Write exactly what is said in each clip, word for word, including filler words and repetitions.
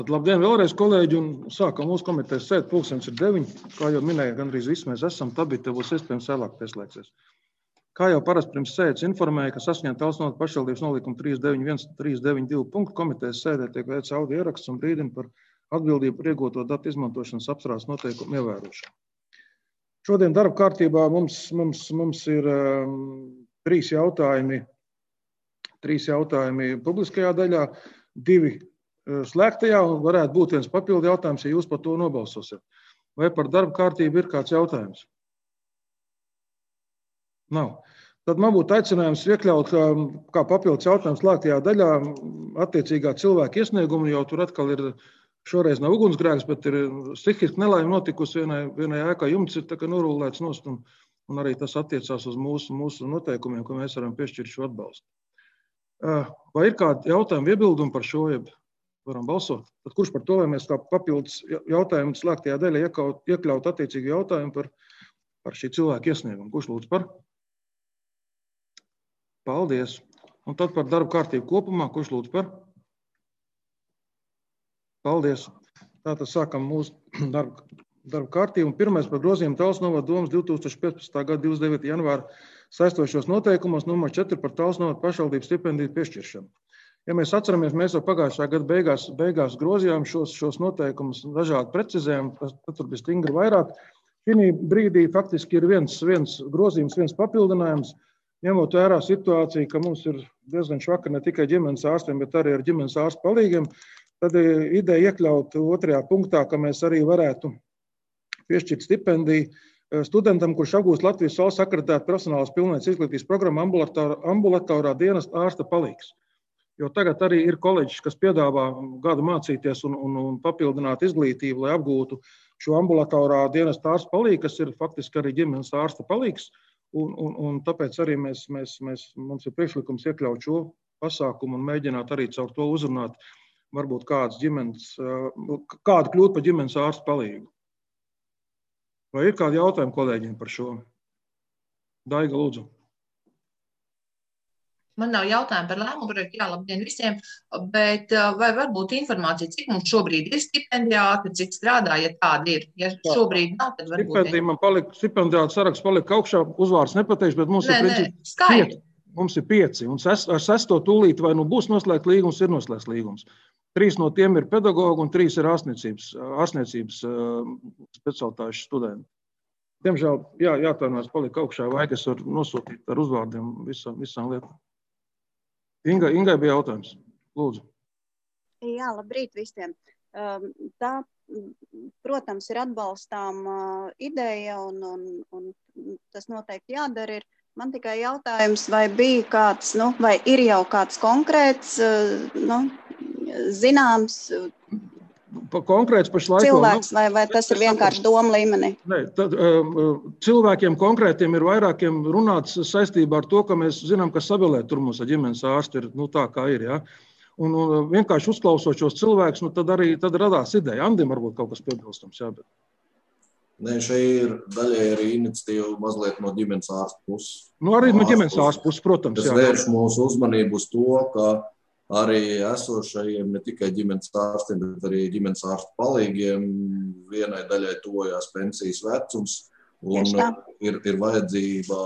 Labdien vēlreiz, kolēģi, un sākam mūsu komitejas sēdi. Pulkstenis ir deviņi. Kā jau minēju, gandrīz visi mēs esam, tad te būs iespējams vēlāk pieslēgsies. Kā jau parasti pirms sēdes informēja, ka saskaņā Talsnotas pašvaldības nolikuma trīs deviņi viens trīs deviņi divi punktu komitejas sēdē tiek veikts audio ieraksts un brīdina par atbildību par iegūto datu izmantošanas apstrādes noteikumu ievērošanu. Šodien darba kārtībā mums, mums, mums ir um, trīs jautājumi, trīs jautājumi publiskajā daļā, divi slēgtajā, un varētu būt viens papildu jautājums, ja jūs par to nobalsosiet. Vai par darba kārtību ir kāds jautājums? Nav. Tad man būtu aicinājums iekļaut kā papildus jautājums slēgtajā daļā attiecīgā cilvēka iesniegumu, jo tur atkal ir šoreiz nav ugunsgrēks, bet ir stihiska nelaime notikusi vienai, vienai ēkā, jumts ir tā kā norūlēts nost, un, un arī tas attiecās uz mūsu, mūsu noteikumiem, ko mēs varam piešķirt šo atbalstu. Vai ir kādi jautājumi, iebildumi par šo, jeb varam balsot? Tad kurš par to, vai mēs kā papildus jautājumu slēgtajā daļā iekļaut, iekļaut attiecīgi jautājumu par, par šī cilvēka iesniegumu? Kurš lūdzu par? Paldies. Un tad par darba kārtību kopumā. Kurš lūdzu par? Paldies. Tātad sākam mūsu darba, darba kārtību. Pirmais par grozījumu Talsnovas domas divi tūkstoši piecpadsmitā gada divdesmit devītā janvāra saistošos noteikumos numur četri par Talsnovas pašvaldības stipendiju piešķiršanu. Ja mēs atceramies, mēs jau pagājušā gada beigās, beigās grozījām šos, šos noteikumus, dažādi precizējumi, tad tur bija stingri vairāk. Šī brīdī faktiski ir viens, viens grozījums, viens papildinājums, ņemot vērā situāciju, ka mums ir diezgan švaka ne tikai ģimenes ārstiem, bet arī ar ģimenes ārstu palīgiem, tad ideja iekļaut otrajā punktā, ka mēs arī varētu piešķirt stipendiju studentam, kurš apgūst Latvijas valsts akreditētu profesionālās pilnvērtības izglītības programmu ambulatorā dienas ārsta palīgs. Jo tagad arī ir kolēģis, kas piedāvā gadu mācīties un, un, un papildināt izglītību, lai apgūtu šo ambulatorā dienas ārsta palīgu, kas ir faktiski arī ģimenes ārsta palīgs. Un, un, un tāpēc arī mēs, mēs, mēs, mums ir priekšlikums iekļaut šo pasākumu un mēģināt arī caur to uzrunāt varbūt kādas ģimenes, kādu kļūt par ģimenes ārsta palīgu. Vai ir kādi jautājumi kolēģiem par šo? Daiga, lūdzu. Man nav jautājumi par lēmumu projektu, jā, labdien visiem, bet vai varbūt informācija, cik mums šobrīd ir stipendijāti, cik strādā, ja tāda ir? Ja šobrīd nav, tad varbūt... Stipendija man palika, stipendijāta saraksts palika augšā, uzvārds nepateikšu, bet mums nē, ir principā pieci. Mums ir pieci, un ses, ar sesto tūlīt vai nu būs noslēgt līgums, ir noslēgts līgums. Trīs no tiem ir pedagogi un trīs ir ārstniecības, ārstniecības specialitāšu studenti. Diemžēl, jā, jātainās palika augšā, vai es varu nosūtīt ar uzvārdiem visām, visām lietām. Inga, Ingai bija jautājums. Lūdzu. Jā, labrīt visiem. Tā, protams, ir atbalstām ideja un, un, un tas noteikti jādara ir. Man tikai jautājums, vai bija kāds, nu, vai ir jau kāds konkrēts, nu, zināms konkrēts pašlaik cilvēks, vai, vai tas ir vienkārši doma līmenī? Nē, tad, cilvēkiem konkrētiem ir vairākiem runāts saistībā ar to, ka mēs zinām, ka sabilē tur mums ar ģimenes ārstu ir, nu tā kā ir, jā. Un, un vienkārši uzklausot šos cilvēkus, nu tad arī tad radās ideja. Andim varbūt kaut kas piebilstams, jā, bet. Nē, šeit ir daļai arī iniciatīva mazliet no ģimenes ārsta puses. Nu arī no ģimenes ārsta puses, protams, jā. Tas vērš mūsu uzmanību uz to, ka arī esošajiem ne tikai ģimenes ārstiem, bet arī ģimenes ārstu palīgiem vienai daļai tojās pensijas vecums un ir, ir vajadzība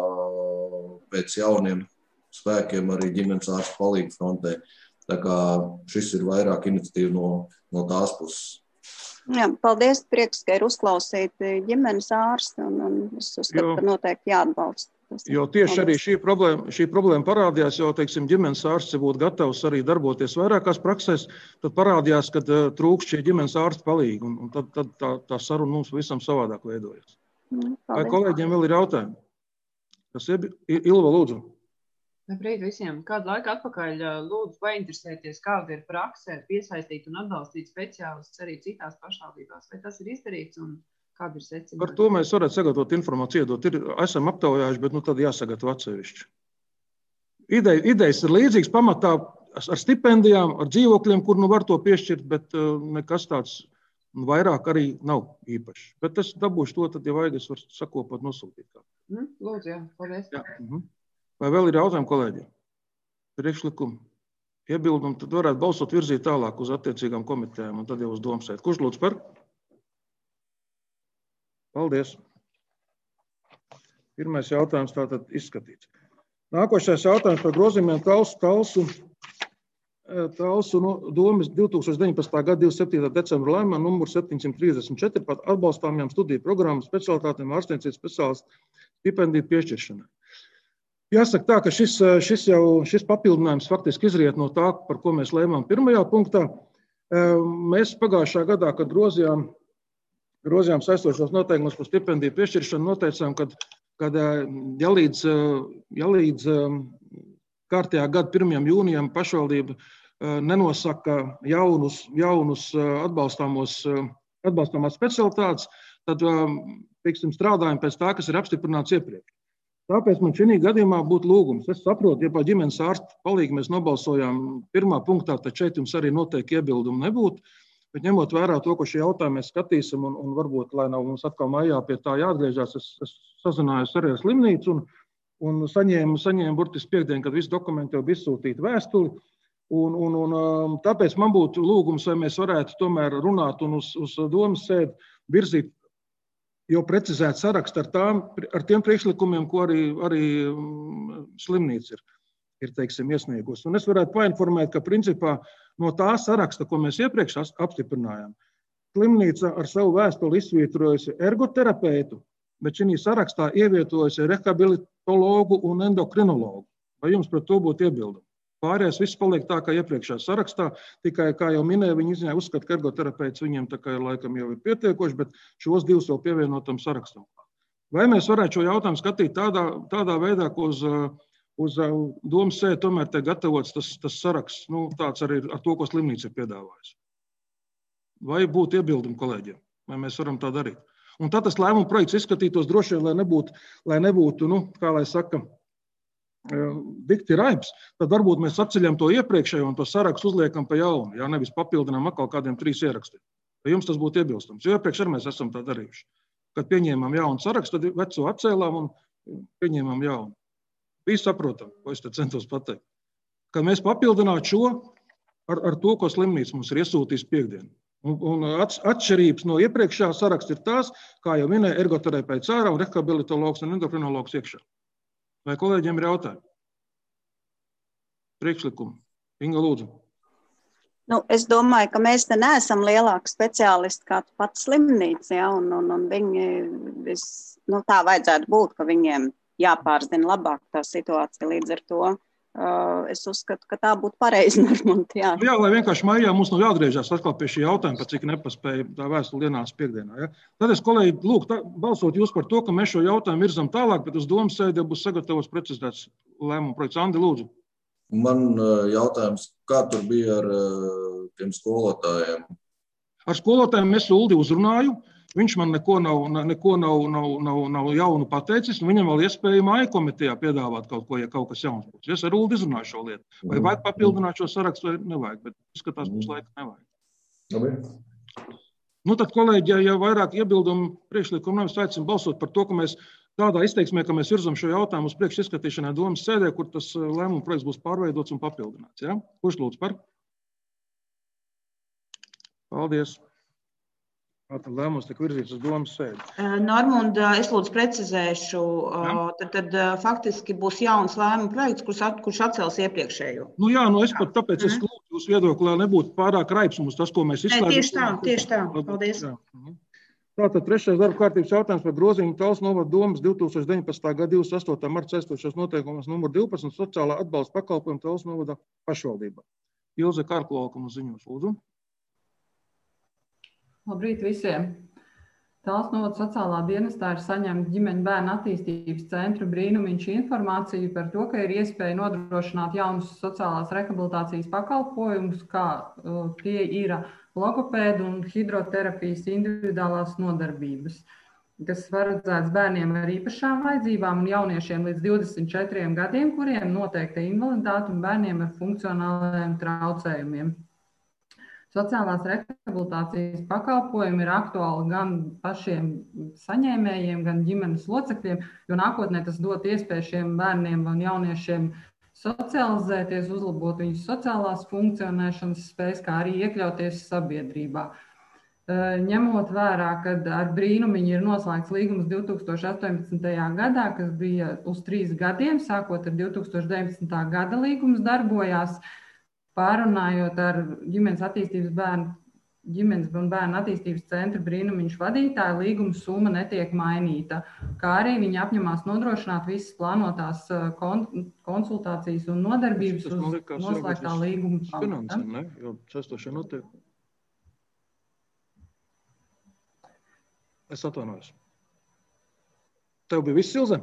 pēc jauniem spēkiem arī ģimenes ārstu palīgu frontē. Tā kā šis ir vairāk iniciatīva no, no tās puses. Jā, paldies, prieks, ka ir uzklausīti ģimenes ārsti un, un es uzskatu, ka noteikti jāatbalsta. Jo tieši arī šī problēma, šī problēma parādījās, jo, teiksim, ģimenes ārsts būtu gatavs arī darboties vairākās praksēs, tad parādījās, ka uh, trūkst šie ģimenes ārsta palīgi, un, un tad, tad tā, tā saruna mums visam savādāk veidojas. Mm, Vai kolēģiem vēl ir jautājumi? Kas ir? Ilva, lūdzu. Labrīt visiem. Kādu laiku atpakaļ lūdzu painteresēties, kāda ir praksē piesaistīt un atbalstīt speciālistus arī citās pašvaldībās. Vai tas ir izdarīts un kāda ir secinājuma? Par to mēs varētu sagatavot informāciju, iedot. Ir, esam aptaujājuši, bet nu tad jāsagatavo atsevišķi. Ideja, idejas ir līdzīgas pamatā ar stipendijām, ar dzīvokļiem, kur nu var to piešķirt, bet uh, nekas tāds vairāk arī nav īpaši. Bet es dabūšu to, tad, ja vajag, es varu sakopot nosūtīt. Mm, lūdzu, jā, paldies. Jā. Uh-huh. Vai vēl ir jautājumi, kolēģi? Priekšlikumi? iebildumu, tad varētu balsot virzīt tālāk uz attiecīgām komitejām un tad jau uz domsēdi. Kurš lūdz par? Paldies. Pirmais jautājums tātad izskatīts. Nākošais jautājums par grozījumiem Talsu, talsu, talsu no domas divi tūkstoši deviņpadsmitā gada divdesmit septītā decembra lēmumā numur septiņsimt trīsdesmit četri par atbalstāmajām studiju programmu specialitātēm ārstniecības speciālistu stipendiju piešķiršanai. Jāsaka tā, ka šis, šis, jau, šis papildinājums faktiski izriet no tā, par ko mēs lēmām pirmajā punktā. Mēs pagājušā gadā, kad grozījām, grozījām saistošos noteikumus par stipendiju piešķiršanu, noteicām, kad, kad ja līdz, ja līdz kārtējā gada pirmajam jūnijam pašvaldība nenosaka jaunus, jaunus atbalstāmos, atbalstāmās specialitātes, tad, teiksim, strādājam pēc tā, kas ir apstiprināts iepriekš. Tāpēc man šī gadījumā būtu lūgums. Es saprotu, ja par ģimenes ārstu palīgu mēs nobalsojām pirmā punktā, tad šeit jums arī noteikti iebildumu nebūtu, bet ņemot vērā to, ko šī jautājuma mēs skatīsim, un, un varbūt, lai nav mums atkal maijā pie tā jāatgriežās, es, es sazinājos arī ar slimnīcu un, un saņēmu, saņēmu burtiski piekdienu, kad visi dokumenti jau bija izsūtīti vēstuli, un, un, un tāpēc man būtu lūgums, vai mēs varētu tomēr runāt un uz, uz domas sēdi virzīt jau precizēt sarakstu ar, tām, ar tiem priekšlikumiem, ko arī, arī slimnīca ir, ir teiksim, iesniegusi. Un es varētu painformēt, ka principā no tā saraksta, ko mēs iepriekš apstiprinājām, slimnīca ar savu vēstuli izsvītrojusi ergoterapeitu, bet šī sarakstā ievietojusi rehabilitologu un endokrinologu. Vai jums pret to būtu iebildumi? Pārējais viss paliek tā, kā iepriekšējā sarakstā, tikai, kā jau minēja, viņi izņēma uzskata, ka ergoterapeits viņiem tā kā laikam jau ir pietiekoši, bet šos divus vēl pievienotam sarakstam. Vai mēs varētu šo jautājumu skatīt tādā, tādā veidā, ka uz, uz domas sēdi tomēr te gatavots tas, tas saraksts, nu, tāds arī ar to, ko slimnīca ir piedāvājusi? Vai būtu iebildumi kolēģiem? Vai mēs varam tā darīt? Un tad tas lēmuma projekts izskatītos droši vien, lai nebūtu, lai nebūtu, nu, kā lai saka, dikti raips, tad varbūt mēs atceļam to iepriekšējo un to sarakstu uzliekam pa jaunu, jā, nevis papildinām atkal kādiem trīs ierakstiem. Vai jums tas būtu iebilstams? Jo iepriekš arī mēs esam tā darījuši. Kad pieņēmām jaunu sarakstu, tad veco atcēlām un pieņēmām jaunu. Visi saprotam, ko es te centos pateikt. Kad mēs papildinātu šo ar, ar to, ko slimnīca mums ir iesūtījis piekdienu. Un, un atšķirības no iepriekšējā saraksta ir tās, kā jau minēja, ergoterapeits ārā un rehabilitologs un endokrinologs iekšā. Vai kolēģiem ir jautājumi? Priekšlikumi. Inga, lūdzu. Nu, es domāju, ka mēs te neesam lielāki speciālisti kā pats slimnīca, ja, un, un, un viņi, vis, nu, tā vajadzētu būt, ka viņiem jāpārzina labāk tā situācija līdz ar to. Uh, es uzskatu, ka tā būtu pareizi normāli. Jā. jā, lai vienkārši maijā mums nav jāatgriežas atkal pie šī jautājuma, par cik nepaspēja tā vēstule ienāca piekdienā. Ja? Tad es, kolēģi, lūk, tā, balsot jūs par to, ka mēs šo jautājumu virzam tālāk, bet uz domas sēdē būs sagatavots precizēts lēmuma projekts. Andi, lūdzu. Man jautājums, kā tur bija ar tiem skolotājiem? Ar skolotājiem es Uldi uzrunāju. Viņš man neko nav, neko nav, nav, nav, nav jaunu pateicis, un viņam vēl iespēja māja komitejā piedāvāt kaut ko, ja kaut kas jauns būs. Es ar Uldi izrunāju šo lietu. Vai vajag papildināt šo sarakstu, vai nevajag, bet izskatās, mums laika nevajag. Labi. Nu tad, kolēģi, ja, ja vairāk iebildumu priekšlikumu nav, es aicinu balsot par to, ka mēs tādā izteiksmē, ka mēs virzam šo jautājumu uz priekš izskatīšanai domas sēdē, kur tas lēmuma projekts būs pārveidots un papildināts. Ja? Kurš lūdzu par? Paldies. Tātad lēmums tika virzīts uz domas sēdi. Normunda, es lūdzu precizēšu, tad, tad faktiski būs jauns lēmuma projekts, kurš, at, kurš atcels iepriekšējo. Nu jā, nu es pat tāpēc es lūdzu jūs viedokli, lai nebūtu pārāk raips mums tas, ko mēs izslēdzam. Tieši tā, tieši tā. Paldies. Jā. Tātad trešais darba kārtības jautājums par grozījumu Talsu novada domas divi tūkstoši deviņpadsmitā gada divdesmit astotā marta saistošos noteikumus numur divpadsmit sociālā atbalsta pakalpojumu Talsu novada pašvaldībā. Ilze Kārkloka mums ziņos, lūdzu. Labrīt visiem! Talsu novada sociālā dienestā ir saņemta ģimeņu bērnu attīstības centra Brīnumiņš informāciju par to, ka ir iespēja nodrošināt jaunus sociālās rehabilitācijas pakalpojumus, kā uh, tie ir logopēdu un hidroterapijas individuālās nodarbības, kas paredzēts bērniem ar īpašām vajadzībām un jauniešiem līdz divdesmit četriem gadiem, kuriem noteikta invaliditāte un bērniem ar funkcionālajiem traucējumiem. Sociālās rehabilitācijas pakalpojumi ir aktuāli gan pašiem saņēmējiem, gan ģimenes locekļiem, jo nākotnē tas dot iespēju šiem bērniem un jauniešiem socializēties, uzlabot viņu sociālās funkcionēšanas spējas, kā arī iekļauties sabiedrībā. Ņemot vērā, kad ar Brīnumiņu ir noslēgts līgums divi tūkstoši astoņpadsmitajā gadā, kas bija uz trīs gadiem, sākot ar divi tūkstoši deviņpadsmitā gada līgums darbojās, pārunājot ar ģimenes attīstības bērnu, ģimenes un bērnu attīstības centra Brīnumiņš vadītāju, līguma summa netiek mainīta, kā arī viņi apņemās nodrošināt visas plānotās konsultācijas un nodarbības uz noslēgtā līguma pamata. Ne? Jo saistošie notiek. Es atvainojos. Tev bija viss, Ilze?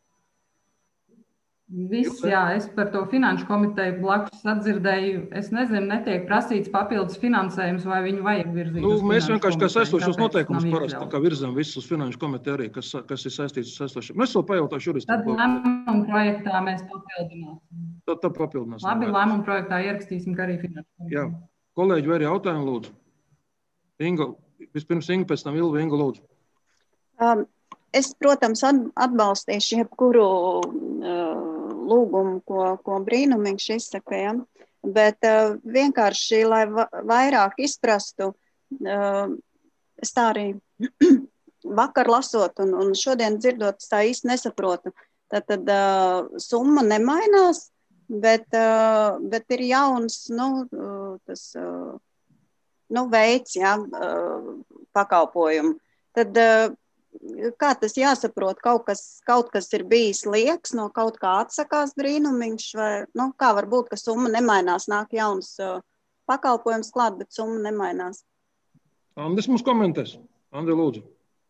Viss, jā. Es par to finanšu komiteju blakus atdzirdēju. Es nezinu, netiek prasīts papildus finansējums, vai viņu vajag virzīt. Nu, mēs vienkārši kā saistošos noteikumus parasti kā virzam visus uz finanšu komiteju arī, kas, kas ir saistīts ar saistošiem. Mēs vēl pajautāšu juristam. Tad lēmumu projektā mēs papildināsim. Tad, tad papildināsim. Labi, lēmumu projektā ierakstīsim, ka arī finanšu komiteju. Jā. Kolēģi, vai arī jautājumu lūdzu? Inga, vispirms Inga, pēc tam Ilva, Inga lūdzu. Um, es, protams, atbalstīšu jebkuru uh, lūgumu, ko, ko Brīnumiņš izsaka, ja? Bet uh, vienkārši, lai va vairāk izprastu, uh, es tā arī vakar lasot un, un šodien dzirdot, tā īsti nesaprotu. Tad, tad uh, summa nemainās, bet, uh, bet ir jauns, nu, uh, tas, uh, nu, veids, ja, uh, pakalpojumu. Tad, uh, kā tas jāsaprot, kaut kas, kaut kas ir bijis lieks, no kaut kā atsakās Brīnumiņš, vai, nu, kā var būt, ka summa nemainās, nāk jauns uh, pakalpojums klāt, bet summa nemainās. Andris mums komentēs. Andri, lūdzu.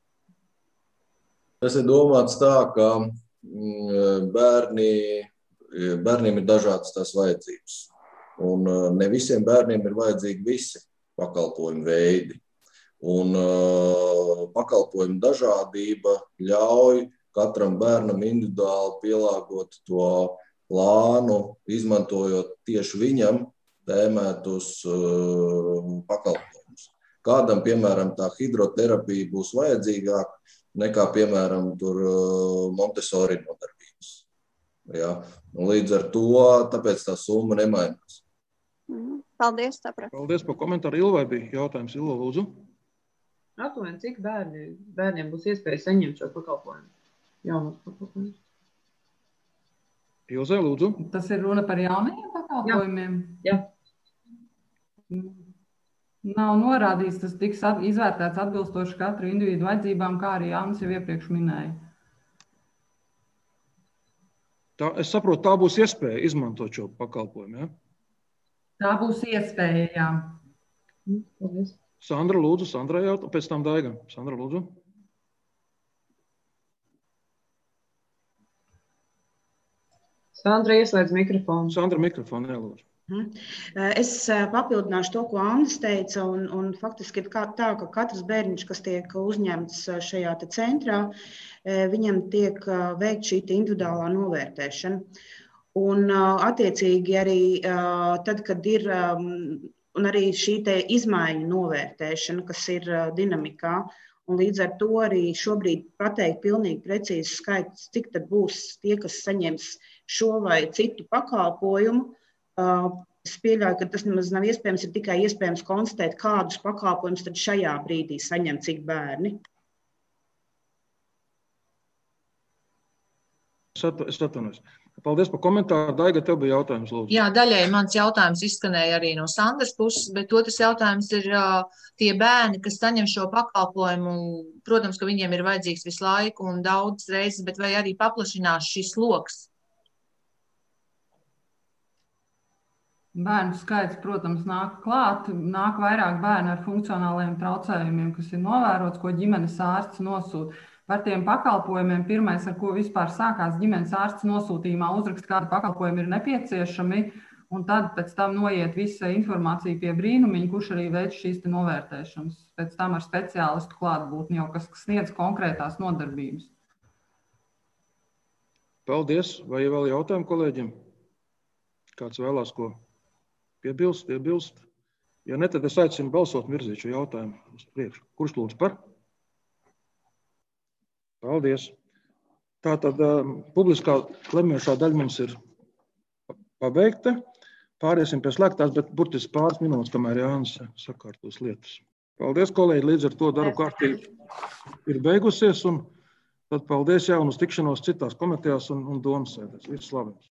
Tas ir domāts tā, ka bērni, bērniem ir dažādas tās vajadzības. Un ne visiem bērniem ir vajadzīgi visi pakalpojumu veidi. Un uh, pakalpojumu dažādība ļauj katram bērnam individuāli pielāgot to plānu, izmantojot tieši viņam tēmētus uh, pakalpojumus. Kādam, piemēram, tā hidroterapija būs vajadzīgāka nekā, piemēram, tur uh, Montessori nodarbības. Ja? Līdz ar to, tāpēc tā summa nemainās. Paldies, sapratu. Paldies par komentāru. Ilvai bija jautājums. Ilva, lūdzu. Aptuveni, cik bērni, bērniem būs iespēja saņemt šo pakalpojumu? Jaunos pakalpojumus. Ilzē, lūdzu. Tas ir runa par jaunajiem pakalpojumiem? Jā. Jā. Nav norādīts, tas tiks izvērtēts atbilstoši katru individu vajadzībām, kā arī Jānis jau iepriekš minēja. Tā, es saprotu, tā būs iespēja izmantot šo pakalpojumu, ja? Tā būs iespēja, jā. Paldies. Sandra, lūdzu, Sandra jautā, pēc tam Daiga. Sandra, lūdzu. Sandra, ieslēdz mikrofonu. Sandra, mikrofonu, jā, lūdzu. Es papildināšu to, ko Andris teica, un, un faktiski ir tā, ka katrs bērniņš, kas tiek uzņemts šajā te centrā, viņam tiek veikt šī individuālā novērtēšana. Un attiecīgi arī tad, kad ir un arī šī te izmaiņu novērtēšana, kas ir dinamikā, un līdz ar to arī šobrīd pateikt pilnīgi precīzi skaits, cik tad būs tie, kas saņems šo vai citu pakalpojumu. Es pieļauju, ka tas nemaz nav iespējams, ir tikai iespējams konstatēt, kādus pakalpojumus tad šajā brīdī saņem cik bērni. Es atvainojos. Paldies par komentāru. Daiga, tev bija jautājums, lūdzu. Jā, daļai mans jautājums izskanēja arī no Sandras puses, bet otrs jautājums ir uh, tie bērni, kas saņem šo pakalpojumu. Protams, ka viņiem ir vajadzīgs visu laiku un daudz reizes, bet vai arī paplašinās šis loks? Bērnu skaits, protams, nāk klāt. Nāk vairāk bērnu ar funkcionāliem traucējumiem, kas ir novērots, ko ģimenes ārsts nosūta. Par tiem pakalpojumiem pirmais, ar ko vispār sākās ģimenes ārsts nosūtījumā, uzrakst, kādi pakalpojumi ir nepieciešami, un tad pēc tam noiet visa informācija pie Brīnumiņa, kurš arī veic šīs te novērtēšanas. Pēc tam ar speciālistu klātbūtni jau, kas sniedz konkrētās nodarbības. Paldies. Vai vēl jautājumu kolēģiem? Kāds vēlās ko piebilst, piebilst? Ja ne, tad es aicinu balsot un virzīt šo jautājumu uz priekšu. Kurš lūdzu par? Paldies. Tātad uh, publiskā lemjošā daļa mums ir pabeigta. Pāriesim pie slēgtās, bet burtiski pāris minūtes, kamēr Jānis sakārtos lietas. Paldies, kolēģi, līdz ar to darba kārtība ir beigusies, un tad paldies jau un uz tikšanos citās komitejās un, un domas sēdēs. Viss slavens!